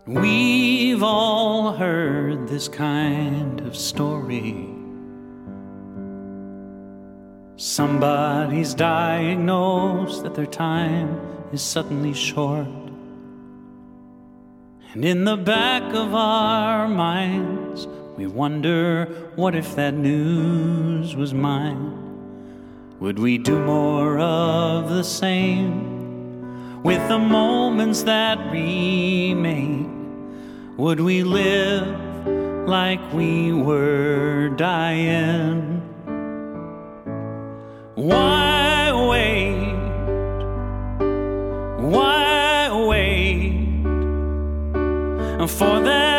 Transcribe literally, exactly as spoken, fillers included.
We've all heard this kind of story. Somebody's diagnosed that their time is suddenly short. And in the back of our minds, we wonder, what if that news was mine? Would we do more of the same with the moments that remain? Would we live like we were dying? Why wait? Why wait for that